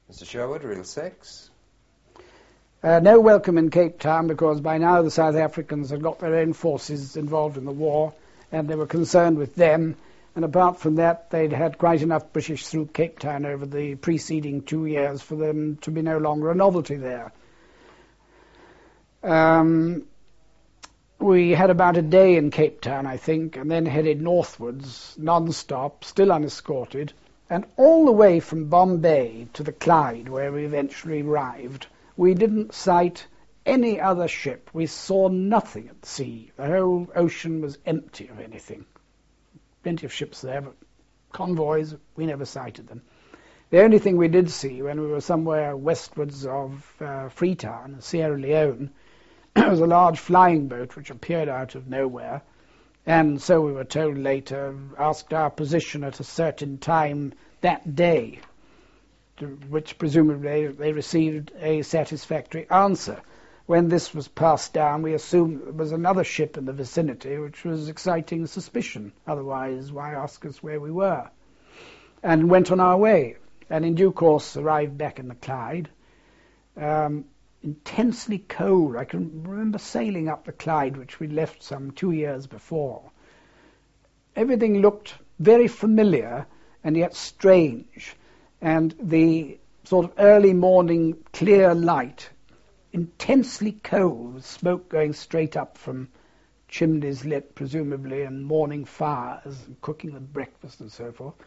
Mr. Sherwood, Real 6. No welcome in Cape Town because by now the South Africans had got their own forces involved in the war and they were concerned with them. And apart from that, they'd had quite enough British through Cape Town over the preceding 2 years for them to be no longer a novelty there. We had about a day in Cape Town, I think, and then headed northwards, non-stop, still unescorted, and all the way from Bombay to the Clyde, where we eventually arrived, we didn't sight any other ship. We saw nothing at sea. The whole ocean was empty of anything. Plenty of ships there, but convoys, we never sighted them. The only thing we did see when we were somewhere westwards of Freetown, Sierra Leone, was a large flying boat which appeared out of nowhere, and so we were told later, asked our position at a certain time that day, to which presumably they received a satisfactory answer. When this was passed down, we assumed there was another ship in the vicinity, which was exciting suspicion. Otherwise, why ask us where we were? And went on our way, and in due course arrived back in the Clyde. Intensely cold. I can remember sailing up the Clyde, which we'd left some 2 years before. Everything looked very familiar and yet strange. And the sort of early morning clear light, intensely cold, with smoke going straight up from chimneys lit, presumably, and morning fires, and cooking the breakfast and so forth.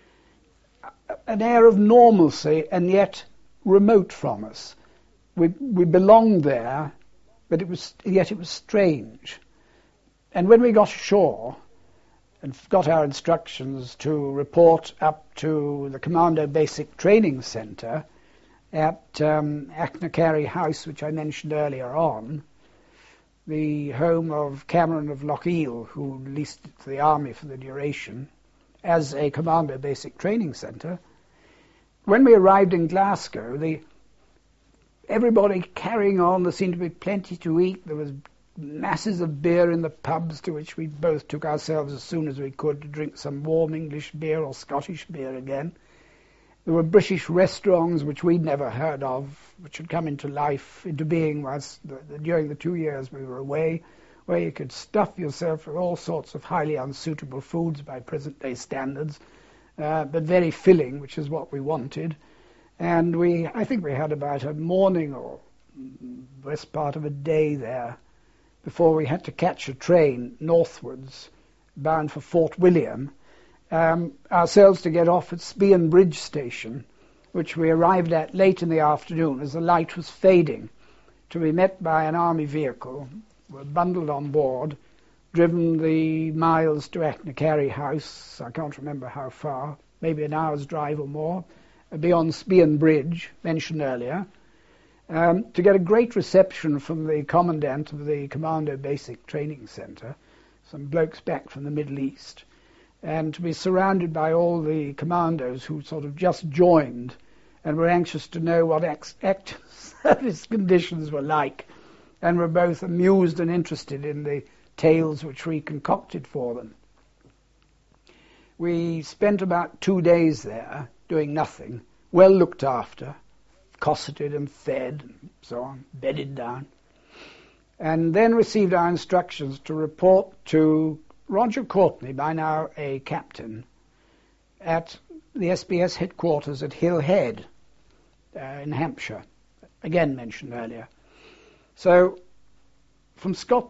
An air of normalcy, and yet remote from us. We belonged there, but it was strange. And when we got ashore and got our instructions to report up to the Commando Basic Training Centre at Achnacarry House, which I mentioned earlier on, the home of Cameron of Lochiel, who leased it to the army for the duration, as a Commando Basic Training Centre. When we arrived in Glasgow, everybody carrying on, there seemed to be plenty to eat. There was masses of beer in the pubs, to which we both took ourselves as soon as we could to drink some warm English beer or Scottish beer again. There were British restaurants which we'd never heard of, which had come into being during the 2 years we were away, where you could stuff yourself with all sorts of highly unsuitable foods by present-day standards, but very filling, which is what we wanted. And I think we had about a morning or best part of a day there before we had to catch a train northwards, bound for Fort William, ourselves to get off at Spion Bridge Station, which we arrived at late in the afternoon as the light was fading, to be met by an army vehicle. We were bundled on board, driven the miles to Achnacarry House, I can't remember how far, maybe an hour's drive or more, beyond Spion Bridge, mentioned earlier, to get a great reception from the commandant of the Commando Basic Training Centre, some blokes back from the Middle East, and to be surrounded by all the commandos who sort of just joined and were anxious to know what active service conditions were like, and were both amused and interested in the tales which we concocted for them. We spent about 2 days there, doing nothing, well looked after, cosseted and fed, and so on, bedded down, and then received our instructions to report to Roger Courtney, by now a captain, at the SBS headquarters at Hill Head in Hampshire, again mentioned earlier. So from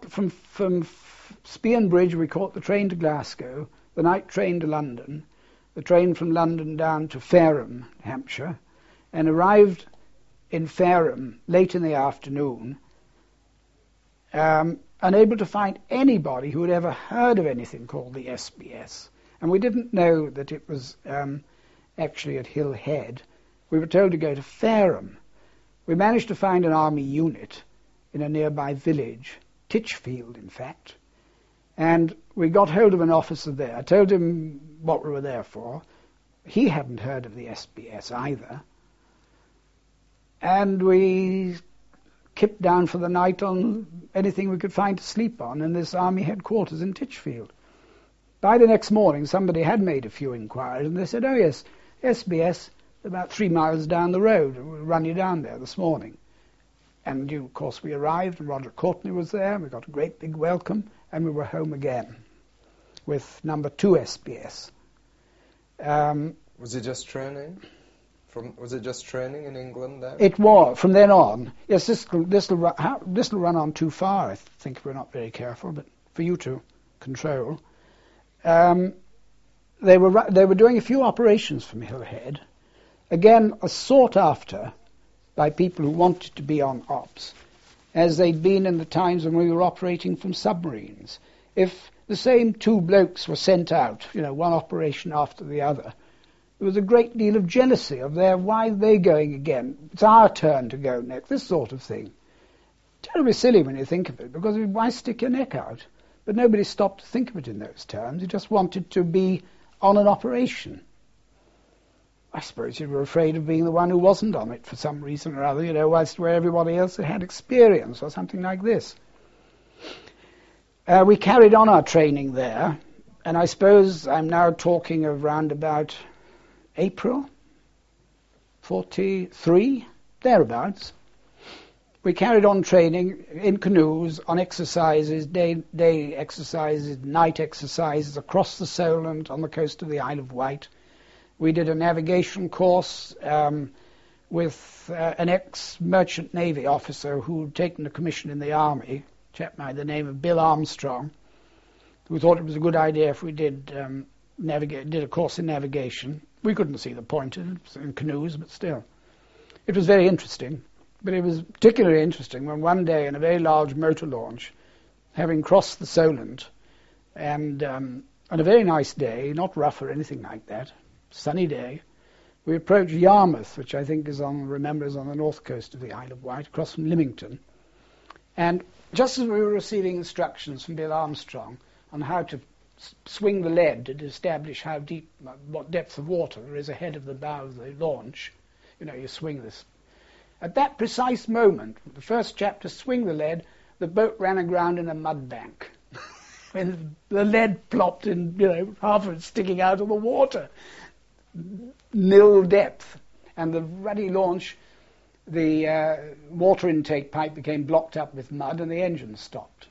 Spion Bridge we caught the train to Glasgow, the night train to London, the train from London down to Fareham, Hampshire, and arrived in Fareham late in the afternoon, unable to find anybody who had ever heard of anything called the SBS. And we didn't know that it was actually at Hill Head. We were told to go to Fareham. We managed to find an army unit in a nearby village, Titchfield in fact, and we got hold of an officer there. I told him what we were there for. He hadn't heard of the SBS either. And we kipped down for the night on anything we could find to sleep on in this army headquarters in Titchfield. By the next morning, somebody had made a few inquiries, and they said, oh yes, SBS, about 3 miles down the road. We'll run you down there this morning. And of course we arrived, and Roger Courtney was there. We got a great big welcome, and we were home again with number 2 SBS. Was it just training? Was it just training in England then? It was from then on. Yes, this will run on too far, I think, if we're not very careful. But for you to control, they were doing a few operations from Hillhead, again sought after by people who wanted to be on ops, as they'd been in the times when we were operating from submarines. If the same 2 blokes were sent out, one operation after the other, there was a great deal of jealousy of why are they going again? It's our turn to go next, this sort of thing. Terribly silly when you think of it, because why stick your neck out? But nobody stopped to think of it in those terms. You just wanted to be on an operation. I suppose you were afraid of being the one who wasn't on it for some reason or other, whilst where everybody else had experience or something like this. We carried on our training there, and I suppose I'm now talking of round about April 43, thereabouts. We carried on training in canoes, on exercises, day exercises, night exercises, across the Solent, on the coast of the Isle of Wight. We did a navigation course with an ex-merchant navy officer who had taken a commission in the army, a chap by the name of Bill Armstrong, who thought it was a good idea if we did a course in navigation. We couldn't see the point in canoes, but still. It was very interesting. But it was particularly interesting when one day in a very large motor launch, having crossed the Solent, and on a very nice day, not rough or anything like that, sunny day, we approached Yarmouth, which I think is on the north coast of the Isle of Wight, across from Lymington. And just as we were receiving instructions from Bill Armstrong on how to swing the lead to establish how deep, what depth of water there is ahead of the bow of the launch, you swing this. At that precise moment, the first chap to swing the lead, the boat ran aground in a mud bank. And the lead plopped in, half of it sticking out of the water. Nil depth. And the ruddy launch, the water intake pipe became blocked up with mud and the engine stopped.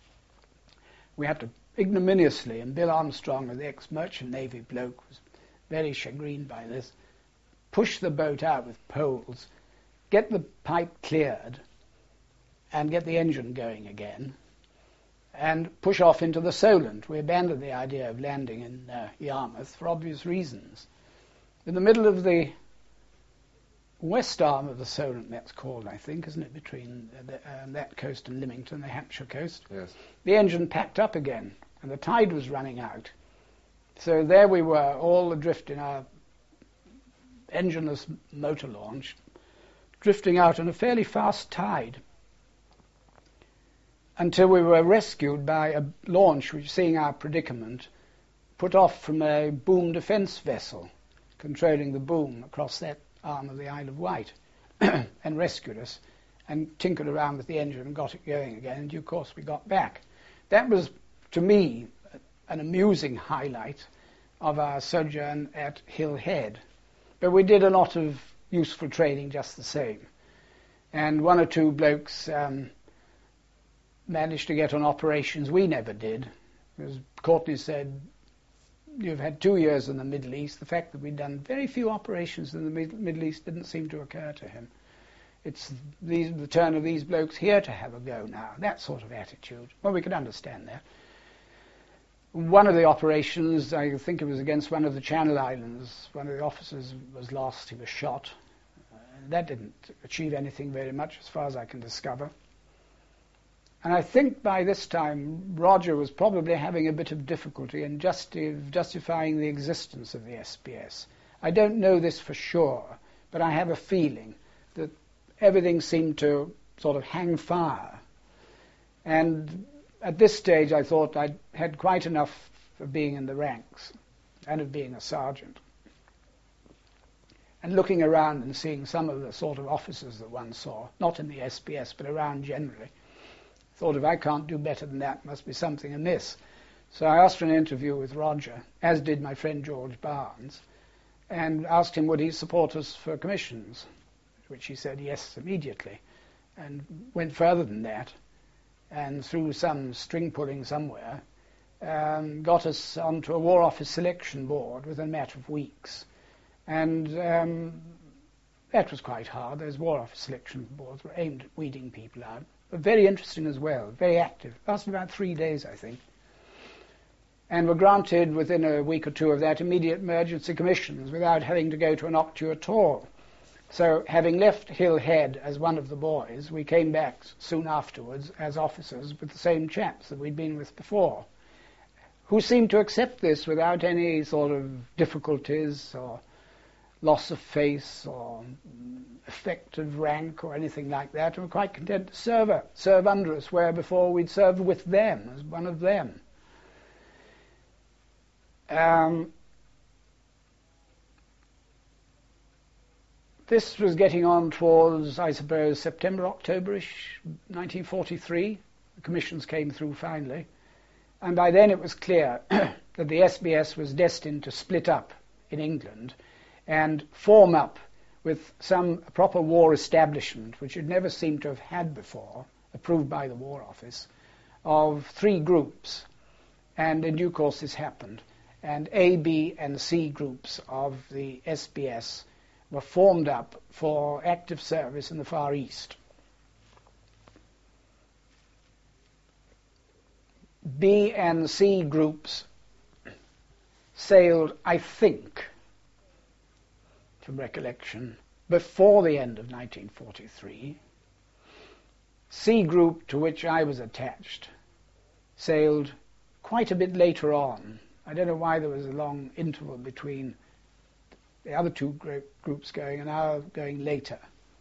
We had to ignominiously, and Bill Armstrong, the ex-merchant navy bloke, was very chagrined by this, push the boat out with poles, get the pipe cleared, and get the engine going again, and push off into the Solent. We abandoned the idea of landing in Yarmouth for obvious reasons. In the middle of the west arm of the Solent, that's called, I think, isn't it, between that coast and Lymington, the Hampshire coast? Yes. The engine packed up again, and the tide was running out. So there we were, all adrift in our engineless motor launch, drifting out in a fairly fast tide, until we were rescued by a launch which, seeing our predicament, put off from a boom defence vessel controlling the boom across that arm of the Isle of Wight and rescued us and tinkered around with the engine and got it going again. In due course we got back. That was, to me, an amusing highlight of our sojourn at Hillhead. But we did a lot of useful training just the same. And one or two blokes managed to get on operations we never did. As Courtney said, you've had 2 years in the Middle East. The fact that we'd done very few operations in the Middle East didn't seem to occur to him. It's the turn of these blokes here to have a go now, that sort of attitude. Well, we could understand that. One of the operations, I think it was against one of the Channel Islands, one of the officers was lost, he was shot. That didn't achieve anything very much as far as I can discover. And I think by this time Roger was probably having a bit of difficulty in justifying the existence of the SBS. I don't know this for sure, but I have a feeling that everything seemed to sort of hang fire. And at this stage I thought I'd had quite enough of being in the ranks and of being a sergeant. And looking around and seeing some of the sort of officers that one saw, not in the SBS but around generally, thought if I can't do better than that, must be something amiss. So I asked for an interview with Roger, as did my friend George Barnes, and asked him would he support us for commissions, which he said yes immediately, and went further than that, and through some string pulling somewhere, got us onto a War Office selection board within a matter of weeks. And that was quite hard. Those War Office selection boards were aimed at weeding people out. But very interesting as well, very active. Lasted about 3 days, I think. And were granted, within a week or two of that, immediate emergency commissions without having to go to an OCTU at all. So, having left Hill Head as one of the boys, we came back soon afterwards as officers with the same chaps that we'd been with before, who seemed to accept this without any sort of difficulties or loss of face or effect of rank or anything like that, and were quite content to serve under us, where before we'd served with them, as one of them. This was getting on towards, I suppose, September, October-ish, 1943. The commissions came through finally. And by then it was clear that the SBS was destined to split up in England and form up with some proper war establishment, which it never seemed to have had before, approved by the War Office, of 3 groups. And in due course this happened. And A, B, and C groups of the SBS were formed up for active service in the Far East. B and C groups sailed, I think, from recollection, before the end of 1943. C group, to which I was attached, sailed quite a bit later on. I don't know why there was a long interval between the other 2 groups going and our going later.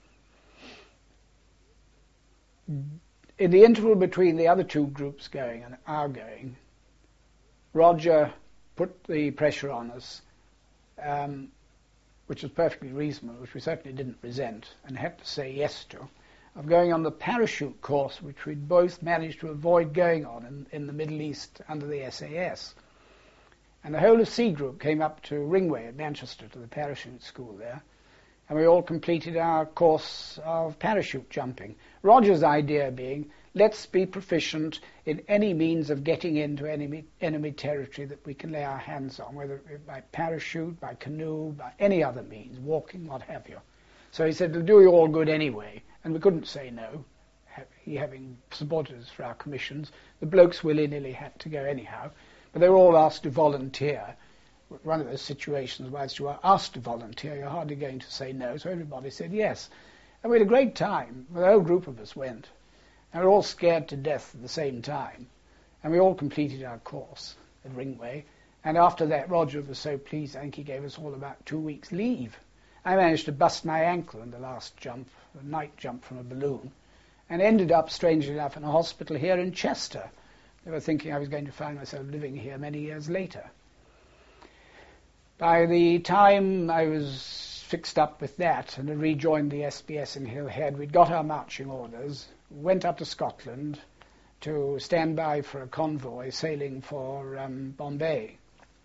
In the interval between the other 2 groups going and our going, Roger put the pressure on us, which was perfectly reasonable, which we certainly didn't resent and had to say yes to, of going on the parachute course, which we'd both managed to avoid going on in the Middle East under the SAS. And the whole of C Group came up to Ringway at Manchester to the parachute school there, and we all completed our course of parachute jumping. Roger's idea being, let's be proficient in any means of getting into enemy territory that we can lay our hands on, whether by parachute, by canoe, by any other means, walking, what have you. So he said, it'll do you all good anyway, and we couldn't say no, he having supported us for our commissions. The blokes willy-nilly had to go anyhow. But they were all asked to volunteer. One of those situations, whilst you are asked to volunteer, you're hardly going to say no, so everybody said yes. And we had a great time. The whole group of us went. And we were all scared to death at the same time. And we all completed our course at Ringway. And after that, Roger was so pleased, I think he gave us all about 2 weeks' leave. I managed to bust my ankle in the last jump, a night jump from a balloon, and ended up, strangely enough, in a hospital here in Chester. They were thinking I was going to find myself living here many years later. By the time I was fixed up with that and had rejoined the SBS in Hill Head, we'd got our marching orders, went up to Scotland to stand by for a convoy sailing for Bombay.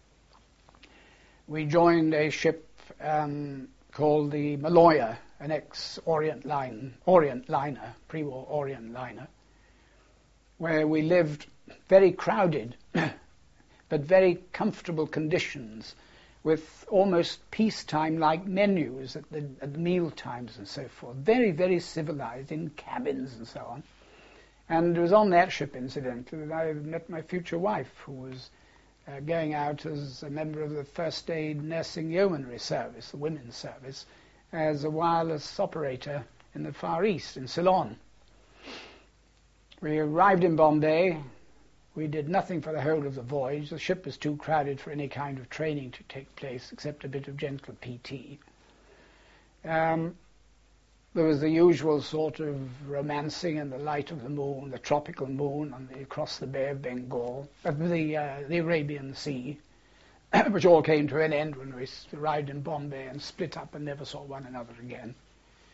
We joined a ship called the Maloya, an ex-Orient liner, pre-war Orient liner, where we lived very crowded, but very comfortable conditions, with almost peacetime-like menus at the meal times and so forth. Very, very civilized, in cabins and so on. And it was on that ship, incidentally, that I met my future wife, who was going out as a member of the First Aid Nursing Yeomanry Service, the women's service, as a wireless operator in the Far East, in Ceylon. We arrived in Bombay. We did nothing for the whole of the voyage. The ship was too crowded for any kind of training to take place, except a bit of gentle PT. There was the usual sort of romancing in the light of the moon, the tropical moon across the Bay of Bengal, the Arabian Sea, which all came to an end when we arrived in Bombay and split up and never saw one another again.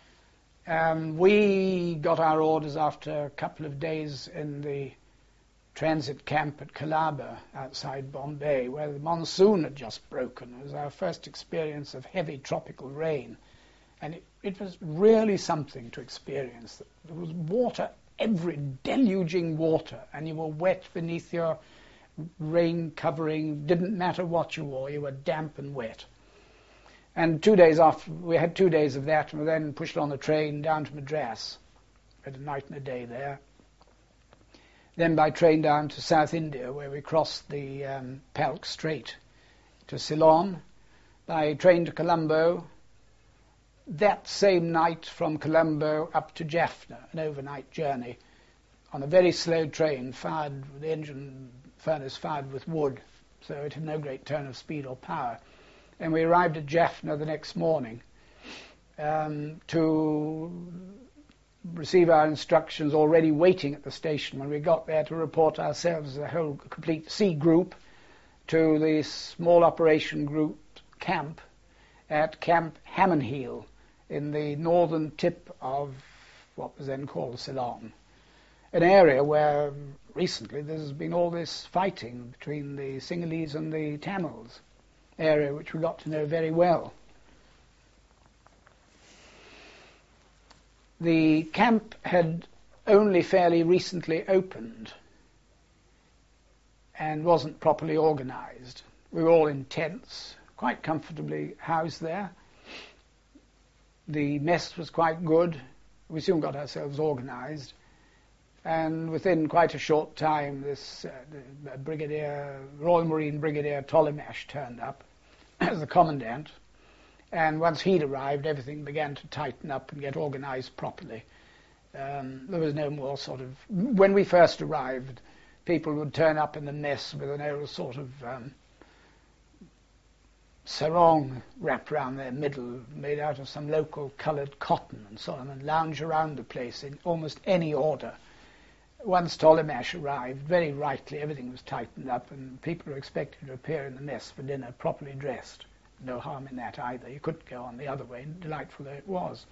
We got our orders after a couple of days in the transit camp at Colaba outside Bombay, where the monsoon had just broken. It was our first experience of heavy tropical rain. And it was really something to experience. There was water, deluging water, and you were wet beneath your rain covering. Didn't matter what you wore, you were damp and wet. And 2 days after, we had 2 days of that, and we then pushed on the train down to Madras. Had a night and a day there. Then by train down to South India, where we crossed the Palk Strait to Ceylon. By train to Colombo. That same night from Colombo up to Jaffna, an overnight journey, on a very slow train, fired with the engine furnace fired with wood, so it had no great turn of speed or power. And we arrived at Jaffna the next morning to receive our instructions, already waiting at the station when we got there, to report ourselves as a whole complete C group to the small operation group camp at Camp Hammonheal in the northern tip of what was then called Ceylon, an area where recently there's been all this fighting between the Sinhalese and the Tamils, area which we got to know very well. The camp had only fairly recently opened and wasn't properly organized. We were all in tents, quite comfortably housed there. The mess was quite good. We soon got ourselves organized. And within quite a short time, this Royal Marine Brigadier Tollemache turned up as the commandant. And once he'd arrived, everything began to tighten up and get organized properly. There was no more sort of... When we first arrived, people would turn up in the mess with an old sort of sarong wrapped around their middle, made out of some local coloured cotton and so on, and lounge around the place in almost any order. Once Tollemache arrived, very rightly, everything was tightened up, and people were expected to appear in the mess for dinner properly dressed. No harm in that either. You couldn't go on the other way, delightful though it was.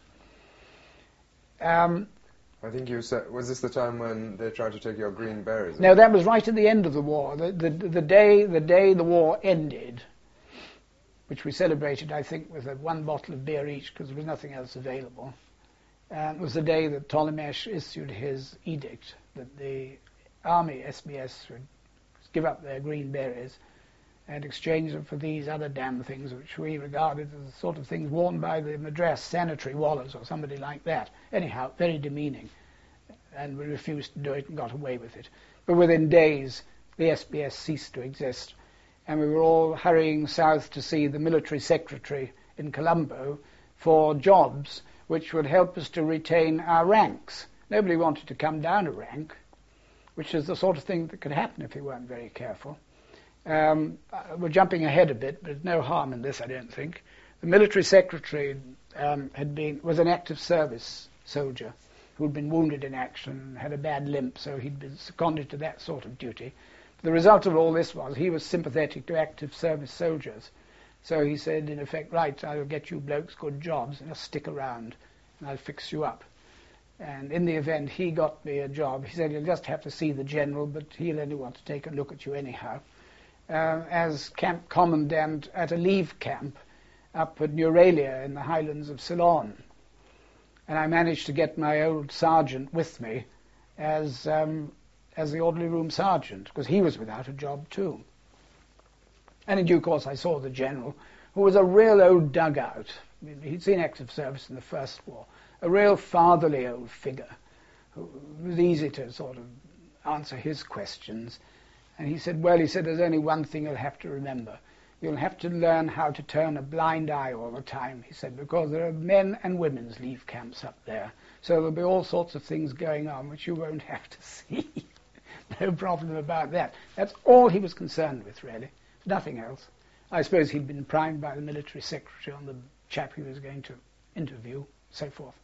I think you said, was this the time when they tried to take your green berries? No, that was right at the end of the war. The day the war ended, which we celebrated, I think, with one bottle of beer each because there was nothing else available, was the day that Tollemache issued his edict that the army, SBS, would give up their green berets and exchange them for these other damn things which we regarded as the sort of things worn by the Madras sanitary wallahs or somebody like that. Anyhow, very demeaning. And we refused to do it and got away with it. But within days, the SBS ceased to exist. And we were all hurrying south to see the military secretary in Colombo for jobs which would help us to retain our ranks. Nobody wanted to come down a rank, which is the sort of thing that could happen if you weren't very careful. We're jumping ahead a bit, but there's no harm in this, I don't think. The military secretary was an active service soldier who'd been wounded in action and had a bad limp, so he'd been seconded to that sort of duty. The result of all this was he was sympathetic to active service soldiers. So he said, in effect, right, I'll get you blokes good jobs and just stick around and I'll fix you up. And in the event, he got me a job. He said, you'll just have to see the general, but he'll only want to take a look at you anyhow. As camp commandant at a leave camp up at Neuralia in the highlands of Ceylon. And I managed to get my old sergeant with me as the orderly room sergeant, because he was without a job too. And in due course I saw the general, who was a real old dugout. I mean, he'd seen active service in the First War. A real fatherly old figure, who was easy to sort of answer his questions. And he said, there's only one thing you'll have to remember. You'll have to learn how to turn a blind eye all the time, he said, because there are men and women's leave camps up there. So there'll be all sorts of things going on which you won't have to see. No problem about that. That's all he was concerned with, really. Nothing else. I suppose he'd been primed by the military secretary on the chap he was going to interview, so forth.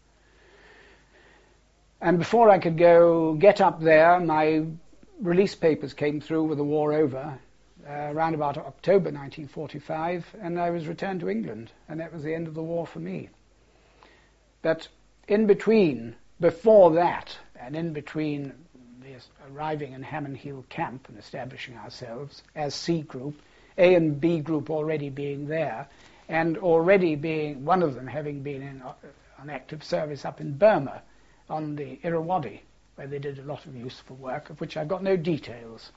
And before I could get up there, my release papers came through with the war over, around about October 1945, and I was returned to England, and that was the end of the war for me. But in between, before that, and in between finally arriving in Hammond Hill Camp and establishing ourselves as C Group, A and B Group already being there, and already being, one of them having been on active service up in Burma on the Irrawaddy, where they did a lot of useful work, of which I've got no details.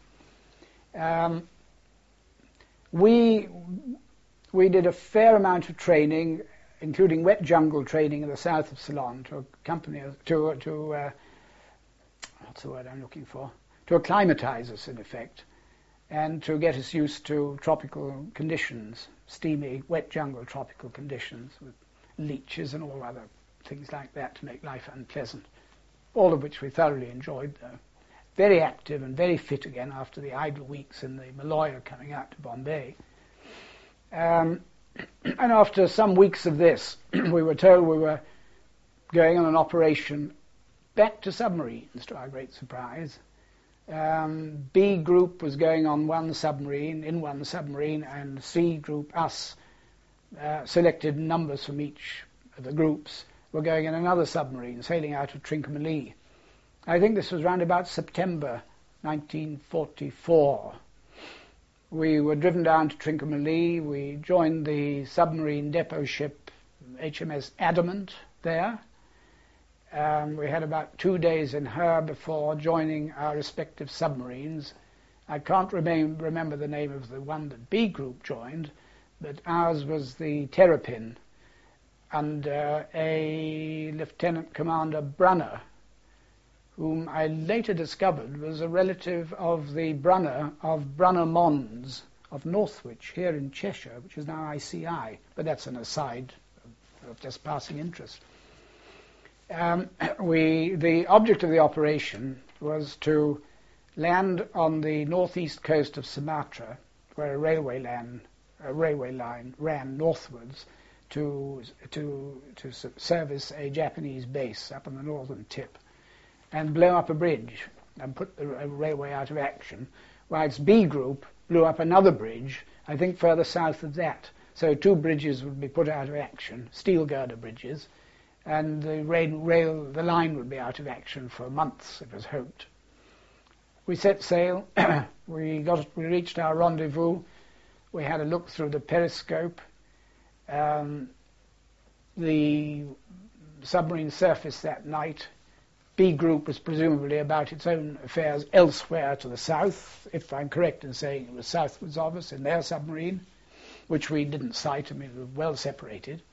We did a fair amount of training, including wet jungle training in the south of Ceylon, to accompany us, what's the word I'm looking for? To acclimatize us, in effect, and to get us used to tropical conditions, steamy, wet jungle tropical conditions, with leeches and all other things like that to make life unpleasant, all of which we thoroughly enjoyed, though. Very active and very fit again after the idle weeks in the Malaya coming out to Bombay. And after some weeks of this, we were told we were going on an operation back to submarines, to our great surprise. B Group was going on one submarine, and C Group, us, selected numbers from each of the groups, were going in another submarine, sailing out of Trincomalee. I think this was round about September 1944. We were driven down to Trincomalee. We joined the submarine depot ship HMS Adamant there. We had about 2 days in her before joining our respective submarines. I can't remember the name of the one that B Group joined, but ours was the Terrapin, under a Lieutenant Commander Brunner, whom I later discovered was a relative of the Brunner of Brunner Mons of Northwich here in Cheshire, which is now ICI, but that's an aside of just passing interest. The object of the operation was to land on the northeast coast of Sumatra, where a railway line ran northwards to service a Japanese base up on the northern tip, and blow up a bridge and put the railway out of action, whilst B Group blew up another bridge, I think further south of that. So 2 bridges would be put out of action, steel girder bridges, and the line would be out of action for months, it was hoped. We set sail. We reached our rendezvous. We had a look through the periscope. The submarine surfaced that night. B Group was presumably about its own affairs elsewhere to the south, if I'm correct in saying it was southwards of us in their submarine, which we didn't sight. I mean, we were well separated.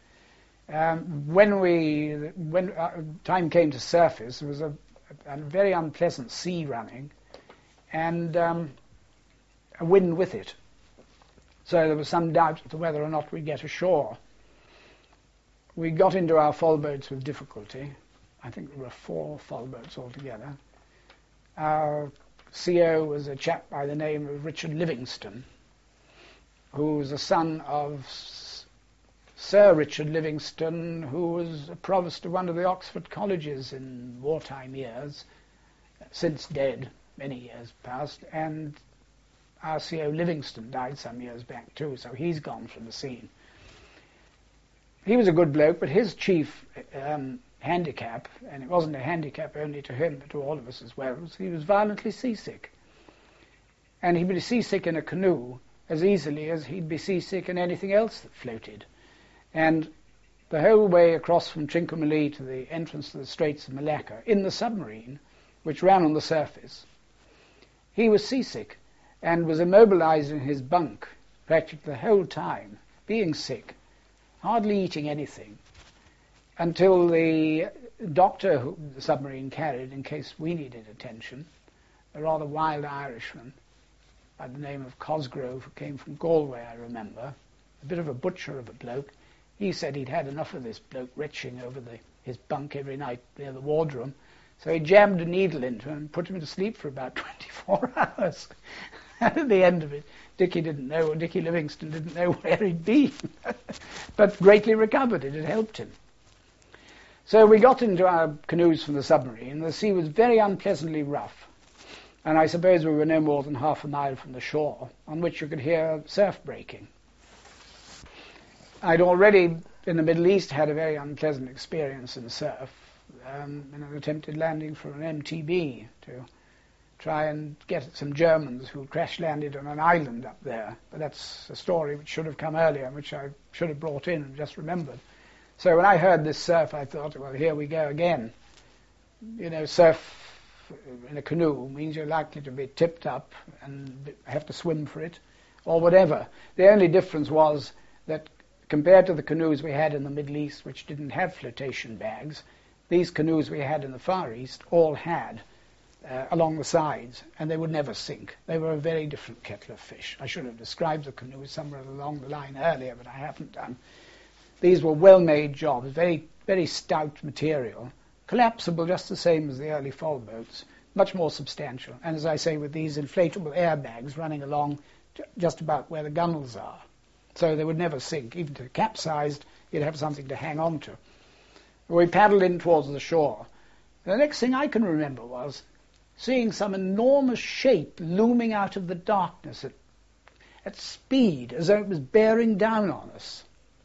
When time came to surface, there was a very unpleasant sea running, and a wind with it. So there was some doubt as to whether or not we'd get ashore. We got into our foul-boats with difficulty. I think there were 4 foul-boats altogether. Our CO was a chap by the name of Richard Livingston, who was the son of Sir Richard Livingston, who was a provost of one of the Oxford colleges in wartime years, since dead, many years past, and our CO Livingston died some years back too, so he's gone from the scene. He was a good bloke, but his chief handicap, and it wasn't a handicap only to him, but to all of us as well, was he was violently seasick. And he'd be seasick in a canoe as easily as he'd be seasick in anything else that floated. And the whole way across from Trincomalee to the entrance to the Straits of Malacca, in the submarine, which ran on the surface, he was seasick and was immobilized in his bunk practically the whole time, being sick, hardly eating anything, until the doctor who the submarine carried, in case we needed attention, a rather wild Irishman by the name of Cosgrove, who came from Galway, I remember, a bit of a butcher of a bloke. He said he'd had enough of this bloke retching over his bunk every night near the wardroom, so he jammed a needle into him and put him to sleep for about 24 hours. And at the end of it, Dickie Livingston didn't know where he'd been, but greatly recovered. It had helped him. So we got into our canoes from the submarine. The sea was very unpleasantly rough, and I suppose we were no more than half a mile from the shore, on which you could hear surf breaking. I'd already, in the Middle East, had a very unpleasant experience in surf, in an attempted landing from an MTB to try and get at some Germans who crash landed on an island up there. But that's a story which should have come earlier, which I should have brought in and just remembered. So when I heard this surf, I thought, well, here we go again. You know, surf in a canoe means you're likely to be tipped up and have to swim for it, or whatever. The only difference was that compared to the canoes we had in the Middle East, which didn't have flotation bags, these canoes we had in the Far East all had along the sides, and they would never sink. They were a very different kettle of fish. I should have described the canoes somewhere along the line earlier, but I haven't done. These were well-made jobs, very, very stout material, collapsible just the same as the early fall boats, much more substantial. And as I say, with these inflatable airbags running along just about where the gunnels are. So they would never sink. Even if capsized, you'd have something to hang on to. We paddled in towards the shore. The next thing I can remember was seeing some enormous shape looming out of the darkness at speed, as though it was bearing down on us.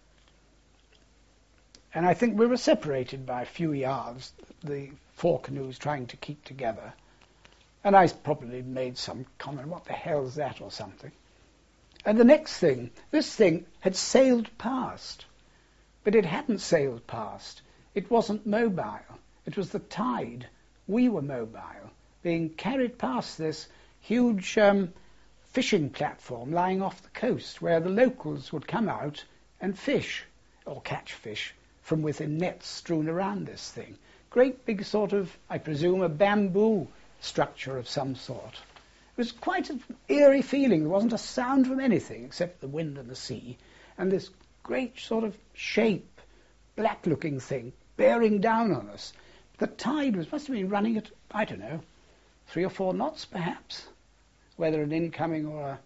And I think we were separated by a few yards, the four canoes trying to keep together. And I probably made some comment, what the hell's that, or something. And the next thing, this thing had sailed past. But it hadn't sailed past. It wasn't mobile. It was the tide. We were mobile, being carried past this huge fishing platform lying off the coast, where the locals would come out and fish, or catch fish, from within nets strewn around this thing. Great big sort of, I presume, a bamboo structure of some sort. It was quite an eerie feeling. There wasn't a sound from anything except the wind and the sea. And this great sort of shape, black-looking thing, bearing down on us. The tide must have been running at, I don't know, 3 or 4 knots perhaps. Whether an incoming or a...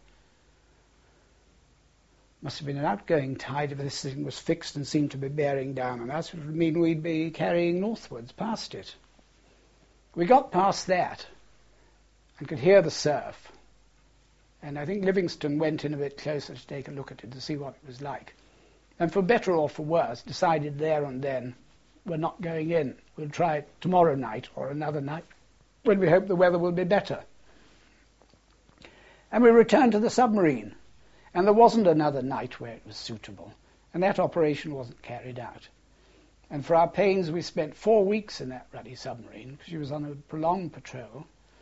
must have been an outgoing tide if this thing was fixed and seemed to be bearing down on us. It would mean we'd be carrying northwards past it. We got past that and could hear the surf. And I think Livingstone went in a bit closer to take a look at it to see what it was like. And for better or for worse, decided there and then, we're not going in. We'll try it tomorrow night or another night when we hope the weather will be better. And we returned to the submarine. And there wasn't another night where it was suitable. And that operation wasn't carried out. And for our pains, we spent 4 weeks in that ruddy submarine, because she was on a prolonged patrol,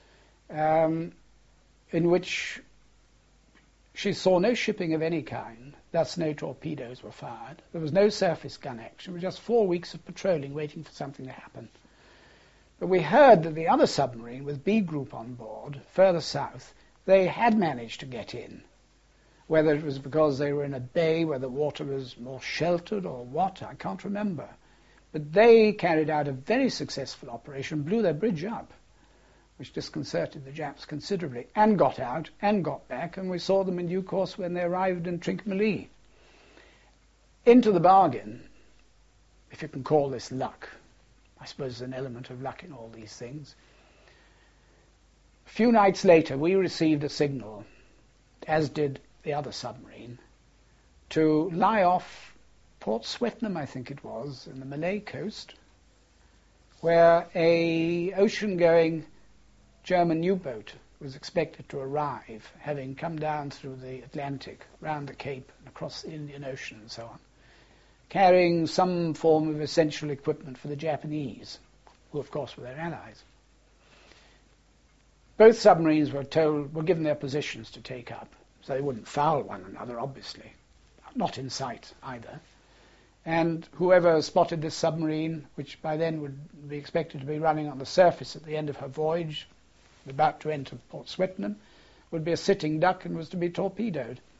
in which she saw no shipping of any kind, thus no torpedoes were fired. There was no surface gun action. It was just 4 weeks of patrolling, waiting for something to happen. But we heard that the other submarine, with B Group on board, further south, they had managed to get in. Whether it was because they were in a bay where the water was more sheltered or what, I can't remember. But they carried out a very successful operation, blew their bridge up, which disconcerted the Japs considerably, and got out and got back, and we saw them in due course when they arrived in Trincomalee. Into the bargain, if you can call this luck, I suppose there's an element of luck in all these things. A few nights later, we received a signal, as did the other submarine, to lie off Port Swettenham, I think it was, in the Malay coast, where a ocean-going German U-boat was expected to arrive, having come down through the Atlantic, round the Cape, and across the Indian Ocean and so on, carrying some form of essential equipment for the Japanese, who of course were their allies. Both submarines were given their positions to take up, so they wouldn't foul one another, obviously. Not in sight either. And whoever spotted this submarine, which by then would be expected to be running on the surface at the end of her voyage, about to enter Port Swettenham, would be a sitting duck and was to be torpedoed.